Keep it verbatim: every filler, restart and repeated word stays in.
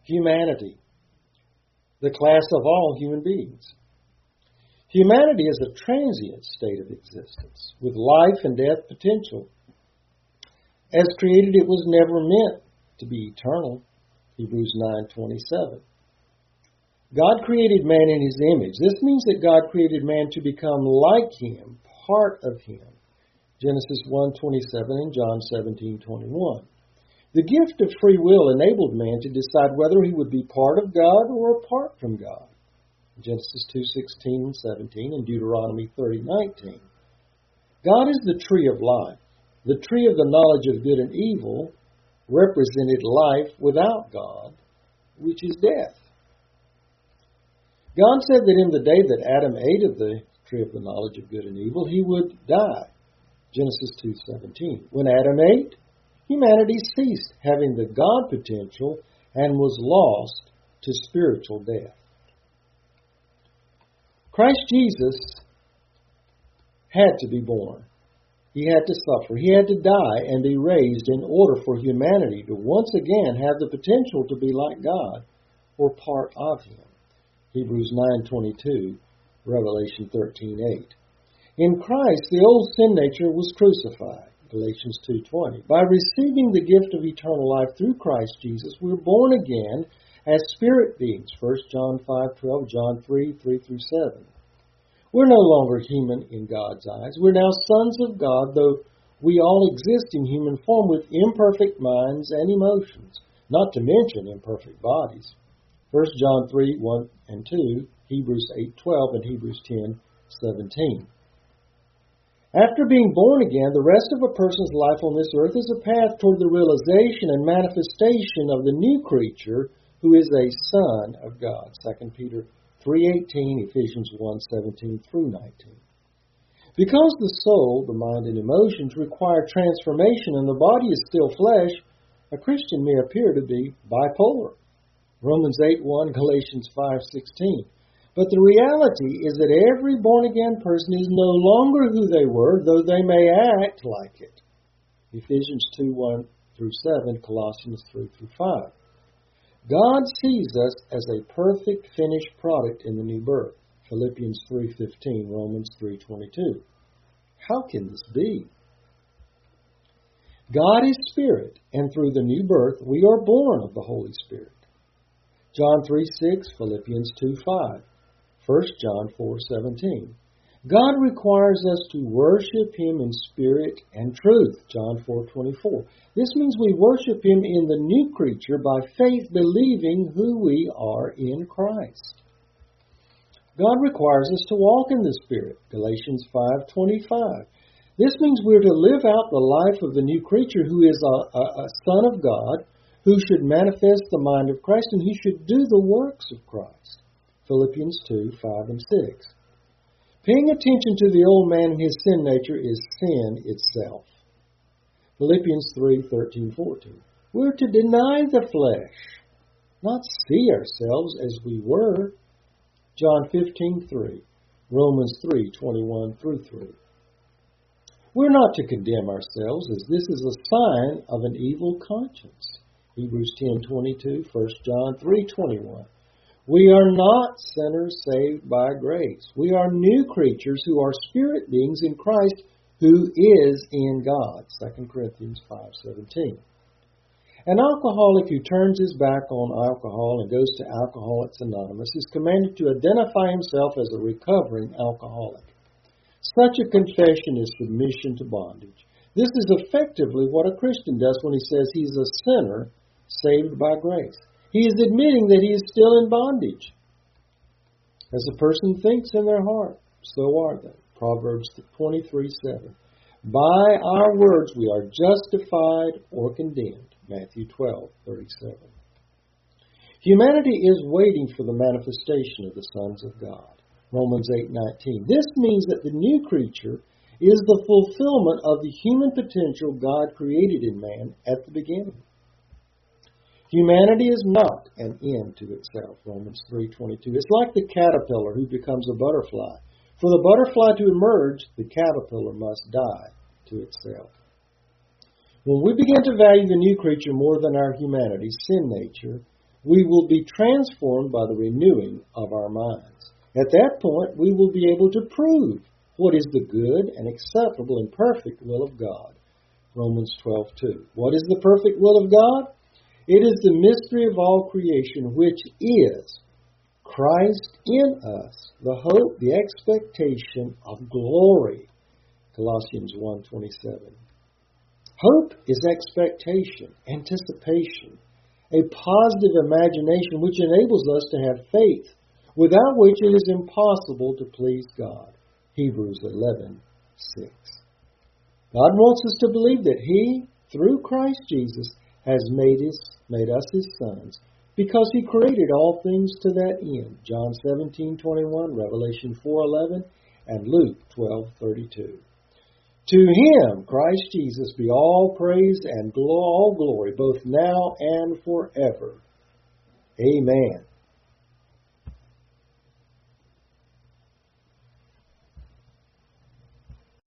Humanity, the class of all human beings. Humanity is a transient state of existence with life and death potential. As created, it was never meant to be eternal. Hebrews nine twenty-seven. God created man in his image. This means that God created man to become like him, part of him. Genesis one twenty-seven and John seventeen twenty-one. The gift of free will enabled man to decide whether he would be part of God or apart from God. Genesis two sixteen and seventeen and Deuteronomy thirty nineteen. God is the tree of life. The tree of the knowledge of good and evil represented life without God, which is death. God said that in the day that Adam ate of the tree of the knowledge of good and evil, he would die. Genesis two seventeen. When Adam ate, humanity ceased having the God potential and was lost to spiritual death. Christ Jesus had to be born. He had to suffer. He had to die and be raised in order for humanity to once again have the potential to be like God or part of him. Hebrews nine twenty-two, Revelation thirteen eight. In Christ, the old sin nature was crucified. Galatians two twenty. By receiving the gift of eternal life through Christ Jesus, we're born again as spirit beings. First John five twelve, John three three through seven. We're no longer human in God's eyes. We're now sons of God, though we all exist in human form with imperfect minds and emotions, not to mention imperfect bodies. First John three one and two, Hebrews eight twelve, and Hebrews ten seventeen. After being born again, the rest of a person's life on this earth is a path toward the realization and manifestation of the new creature who is a son of God. Second Peter three eighteen, Ephesians one seventeen through nineteen. Because the soul, the mind, and emotions require transformation and the body is still flesh, a Christian may appear to be bipolar. Romans eight one, Galatians five sixteen. But the reality is that every born-again person is no longer who they were, though they may act like it. Ephesians two one through seven, Colossians three through five. God sees us as a perfect finished product in the new birth. Philippians three fifteen, Romans three twenty-two. How can this be? God is spirit, and through the new birth we are born of the Holy Spirit. John three six, Philippians two five, First John four seventeen. God requires us to worship him in spirit and truth. John four twenty-four. This means we worship him in the new creature by faith, believing who we are in Christ. God requires us to walk in the Spirit. Galatians five twenty-five. This means we're to live out the life of the new creature who is a, a, a son of God, who should manifest the mind of Christ, and he should do the works of Christ. Philippians two five and six. Paying attention to the old man and his sin nature is sin itself. Philippians three thirteen fourteen. We're to deny the flesh, not see ourselves as we were. John fifteen three, Romans three twenty-one through three. We're not to condemn ourselves, as this is a sign of an evil conscience. Hebrews ten twenty-two, First John three twenty-one. We are not sinners saved by grace. We are new creatures who are spirit beings in Christ, who is in God. Second Corinthians five seventeen. An alcoholic who turns his back on alcohol and goes to Alcoholics Anonymous is commanded to identify himself as a recovering alcoholic. Such a confession is submission to bondage. This is effectively what a Christian does when he says he's a sinner saved by grace. He is admitting that he is still in bondage. As a person thinks in their heart, so are they. Proverbs twenty-three seven. By our words we are justified or condemned. Matthew twelve thirty-seven. Humanity is waiting for the manifestation of the sons of God. Romans eight nineteen. This means that the new creature is the fulfillment of the human potential God created in man at the beginning. Humanity is not an end to itself, Romans three twenty-two. It's like the caterpillar who becomes a butterfly. For the butterfly to emerge, the caterpillar must die to itself. When we begin to value the new creature more than our humanity, sin nature, we will be transformed by the renewing of our minds. At that point, we will be able to prove what is the good and acceptable and perfect will of God. Romans twelve two. What is the perfect will of God? It is the mystery of all creation, which is Christ in us, the hope, the expectation of glory. Colossians one twenty-seven. Hope is expectation, anticipation, a positive imagination which enables us to have faith, without which it is impossible to please God. Hebrews eleven six. God wants us to believe that He, through Christ Jesus, has made, his, made us His sons, because He created all things to that end. John seventeen twenty-one, Revelation four eleven, and Luke twelve thirty-two. To Him, Christ Jesus, be all praise and all glory, both now and forever. Amen.